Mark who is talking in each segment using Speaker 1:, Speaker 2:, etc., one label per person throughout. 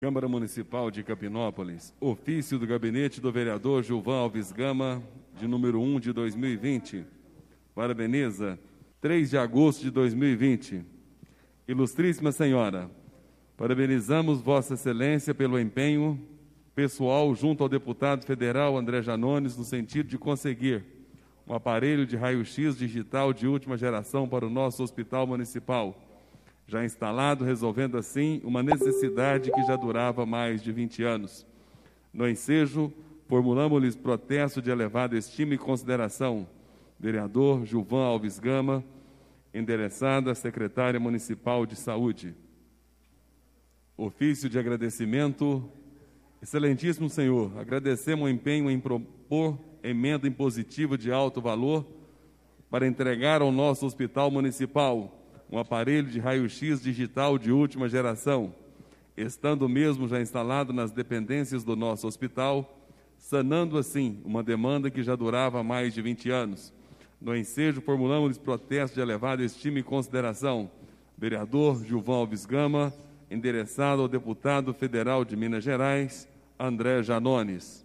Speaker 1: Câmara Municipal de Capinópolis, ofício do gabinete do vereador Gilvan Alves Gama, de número 1 de 2020. Parabeniza, 3 de agosto de 2020. Ilustríssima Senhora, parabenizamos Vossa Excelência pelo empenho pessoal junto ao deputado federal André Janones no sentido de conseguir um aparelho de raio-x digital de última geração para o nosso hospital municipal, já instalado, resolvendo assim uma necessidade que já durava mais de 20 anos. No ensejo, formulamos-lhes protesto de elevada estima e consideração. Vereador Gilvan Alves Gama, endereçada à Secretária Municipal de Saúde. Ofício de agradecimento. Excelentíssimo Senhor, agradecemos o empenho em propor emenda impositiva de alto valor para entregar ao nosso hospital municipal um aparelho de raio-x digital de última geração, estando mesmo já instalado nas dependências do nosso hospital, sanando assim uma demanda que já durava mais de 20 anos. No ensejo, formulamos protesto de elevada estima e consideração. Vereador Gilvan Alves Gama, endereçado ao deputado federal de Minas Gerais, André Janones.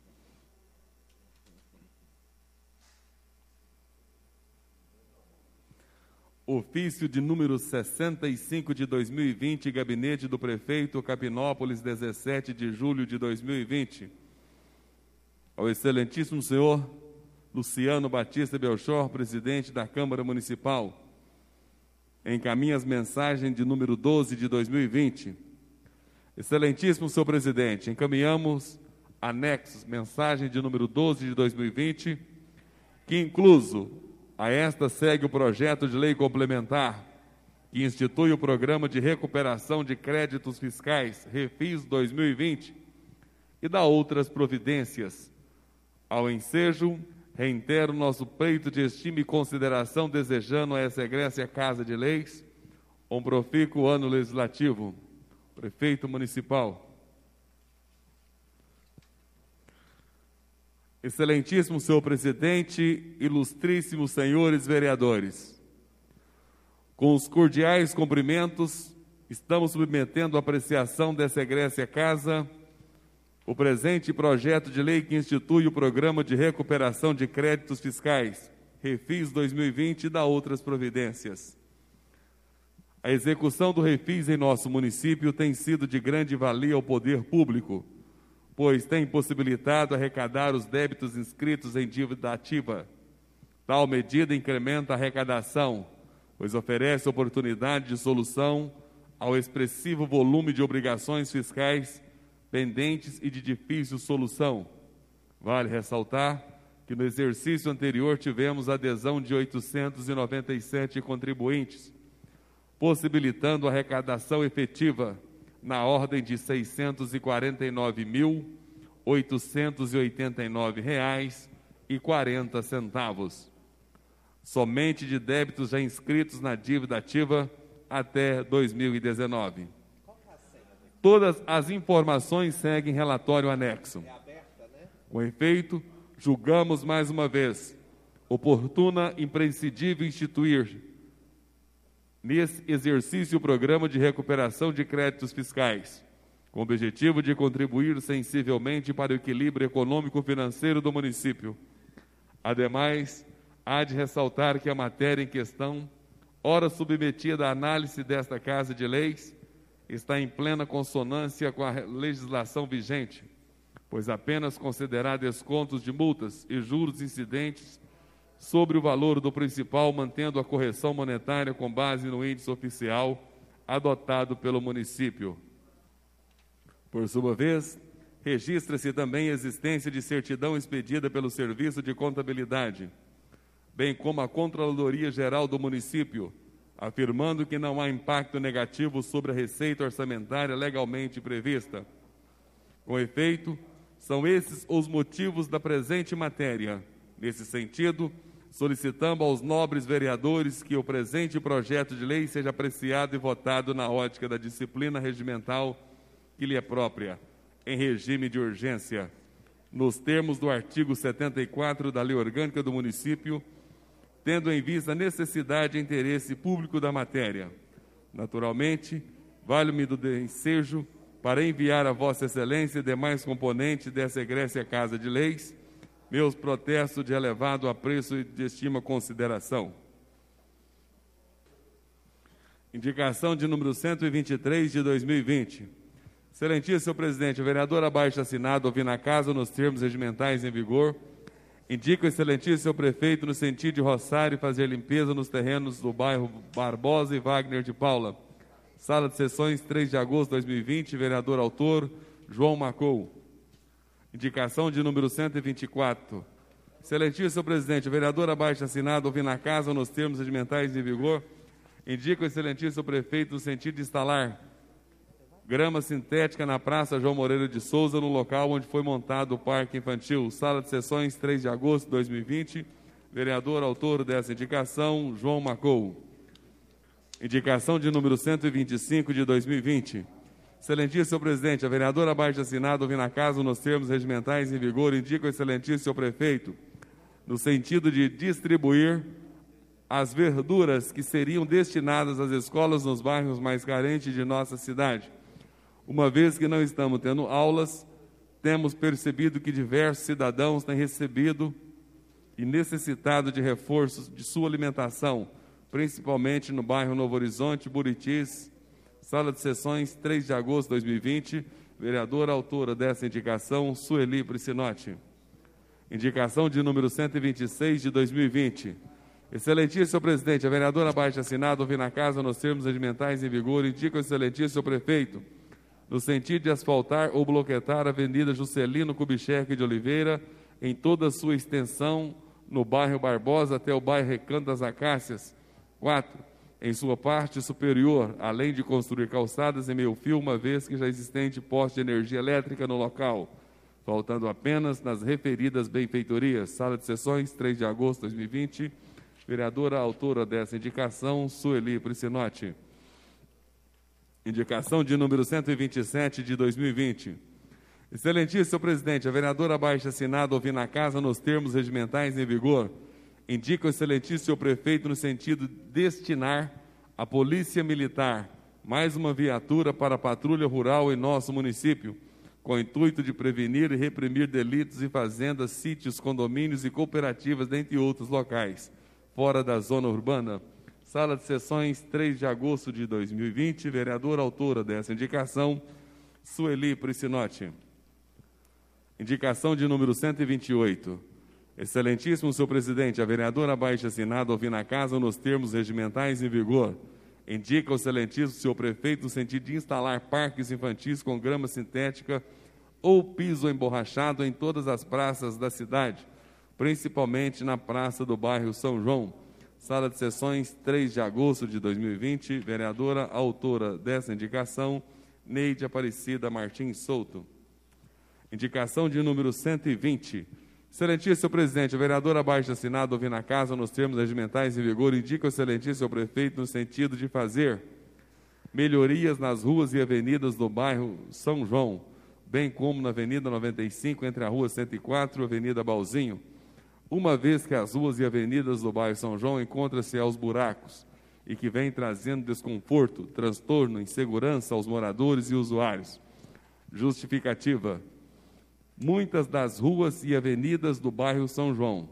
Speaker 1: Ofício de número 65 de 2020, gabinete do prefeito Capinópolis, 17 de julho de 2020. Ao excelentíssimo senhor Luciano Batista Belchor, presidente da Câmara Municipal, encaminha as mensagens de número 12 de 2020. Excelentíssimo senhor presidente, encaminhamos anexos, mensagem de número 12 de 2020, que incluso a esta segue o projeto de lei complementar que institui o Programa de Recuperação de Créditos Fiscais, Refis 2020, e dá outras providências. Ao ensejo, reitero nosso pleito de estima e consideração, desejando a essa egrécia Casa de Leis um profícuo ano legislativo. Prefeito Municipal. Excelentíssimo senhor presidente, ilustríssimos senhores vereadores, com os cordiais cumprimentos, estamos submetendo à apreciação dessa egrécia casa o presente projeto de lei que institui o Programa de Recuperação de Créditos Fiscais, Refis 2020, e dá outras providências. A execução do Refis em nosso município tem sido de grande valia ao poder público, pois tem possibilitado arrecadar os débitos inscritos em dívida ativa. Tal medida incrementa a arrecadação, pois oferece oportunidade de solução ao expressivo volume de obrigações fiscais pendentes e de difícil solução. Vale ressaltar que no exercício anterior tivemos adesão de 897 contribuintes, possibilitando a arrecadação efetiva na ordem de R$ 649.889,40, somente de débitos já inscritos na dívida ativa até 2019. Todas as informações seguem relatório anexo. Com efeito, julgamos mais uma vez oportuna e imprescindível instituir nesse exercício o Programa de Recuperação de Créditos Fiscais, com o objetivo de contribuir sensivelmente para o equilíbrio econômico-financeiro do município. Ademais, há de ressaltar que a matéria em questão, ora submetida à análise desta Casa de Leis, está em plena consonância com a legislação vigente, pois apenas considerar descontos de multas e juros incidentes sobre o valor do principal, mantendo a correção monetária com base no índice oficial adotado pelo município. Por sua vez, registra-se também a existência de certidão expedida pelo Serviço de Contabilidade, bem como a Controladoria Geral do município, afirmando que não há impacto negativo sobre a receita orçamentária legalmente prevista. Com efeito, são esses os motivos da presente matéria. Nesse sentido, solicitamos aos nobres vereadores que o presente projeto de lei seja apreciado e votado na ótica da disciplina regimental que lhe é própria, em regime de urgência, nos termos do artigo 74 da Lei Orgânica do Município, tendo em vista a necessidade e interesse público da matéria. Naturalmente, vale-me do ensejo para enviar a Vossa Excelência e demais componentes dessa egrécia Casa de Leis, meus protestos de elevado apreço e de estima consideração. Indicação de número 123 de 2020. Excelentíssimo senhor presidente, o vereador abaixo assinado, ouvindo a casa nos termos regimentais em vigor, indica o excelentíssimo senhor prefeito no sentido de roçar e fazer limpeza nos terrenos do bairro Barbosa e Wagner de Paula. Sala de sessões, 3 de agosto de 2020, vereador autor, João Macou. Indicação de número 124. Excelentíssimo senhor presidente, o vereador abaixo assinado, ouvindo a casa nos termos regimentais em vigor, indica o excelentíssimo prefeito no sentido de instalar grama sintética na Praça João Moreira de Souza, no local onde foi montado o Parque Infantil. Sala de sessões, 3 de agosto de 2020. Vereador autor dessa indicação, João Macou. Indicação de número 125 de 2020. Excelentíssimo senhor presidente, a vereadora abaixo assinada, ouvindo a casa nos termos regimentais em vigor, indica o excelentíssimo senhor prefeito no sentido de distribuir as verduras que seriam destinadas às escolas nos bairros mais carentes de nossa cidade. Uma vez que não estamos tendo aulas, temos percebido que diversos cidadãos têm recebido e necessitado de reforços de sua alimentação, principalmente no bairro Novo Horizonte, Buritis. Sala de sessões, 3 de agosto de 2020. Vereadora autora dessa indicação, Sueli Priscinotti. Indicação de número 126 de 2020. Excelentíssimo senhor presidente, a vereadora abaixo assinada, ouvindo a casa nos termos regimentais em vigor, indica o excelentíssimo senhor prefeito no sentido de asfaltar ou bloquetar a Avenida Juscelino Kubitschek de Oliveira em toda a sua extensão no bairro Barbosa até o bairro Recanto das Acácias. 4. Em sua parte superior, além de construir calçadas em meio fio, uma vez que já existente poste de energia elétrica no local, faltando apenas nas referidas benfeitorias. Sala de sessões, 3 de agosto de 2020. Vereadora autora dessa indicação, Sueli Priscinotti. Indicação de número 127 de 2020. Excelentíssimo senhor presidente, a vereadora abaixo assinada, ouvindo a casa nos termos regimentais em vigor, indica o excelentíssimo senhor prefeito no sentido de destinar à Polícia Militar mais uma viatura para a patrulha rural em nosso município, com o intuito de prevenir e reprimir delitos em fazendas, sítios, condomínios e cooperativas, dentre outros locais, fora da zona urbana. Sala de sessões, 3 de agosto de 2020. Vereadora autora dessa indicação, Sueli Priscinotti. Indicação de número 128. Excelentíssimo senhor presidente, a vereadora abaixo assinada, ouvindo a casa nos termos regimentais em vigor, indica o excelentíssimo senhor prefeito no sentido de instalar parques infantis com grama sintética ou piso emborrachado em todas as praças da cidade, principalmente na praça do bairro São João. Sala de sessões, 3 de agosto de 2020. Vereadora autora dessa indicação, Neide Aparecida Martins Souto. Indicação de número 120. Excelentíssimo senhor presidente, o vereador abaixo assinado, ouvindo a casa nos termos regimentais em vigor, indica o excelentíssimo senhor prefeito no sentido de fazer melhorias nas ruas e avenidas do bairro São João, bem como na Avenida 95, entre a Rua 104 e a Avenida Balzinho, uma vez que as ruas e avenidas do bairro São João encontram-se aos buracos e que vem trazendo desconforto, transtorno, insegurança aos moradores e usuários. Justificativa. Muitas das ruas e avenidas do bairro São João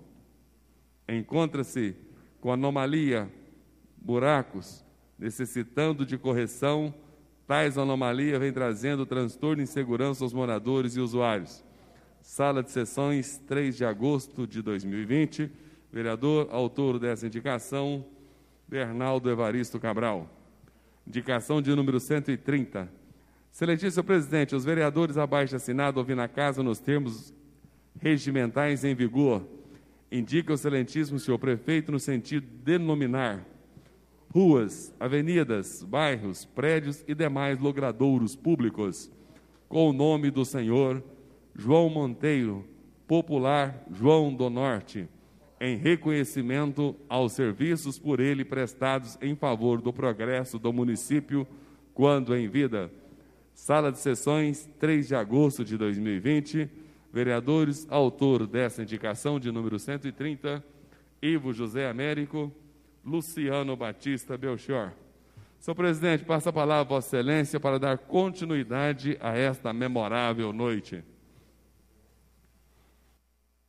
Speaker 1: encontram-se com anomalia, buracos, necessitando de correção. Tais anomalias vêm trazendo transtorno e insegurança aos moradores e usuários. Sala de sessões, 3 de agosto de 2020. Vereador autor dessa indicação, Bernardo Evaristo Cabral. Indicação de número 130. Excelentíssimo senhor presidente, os vereadores abaixo assinados, ouvindo a casa nos termos regimentais em vigor, indica o excelentíssimo senhor prefeito no sentido de denominar ruas, avenidas, bairros, prédios e demais logradouros públicos com o nome do senhor João Monteiro, popular João do Norte, em reconhecimento aos serviços por ele prestados em favor do progresso do município quando em vida. Sala de sessões, 3 de agosto de 2020. Vereadores, autor dessa indicação de número 130, Ivo José Américo, Luciano Batista Belchior. Senhor presidente, passa a palavra a Vossa Excelência para dar continuidade a esta memorável noite.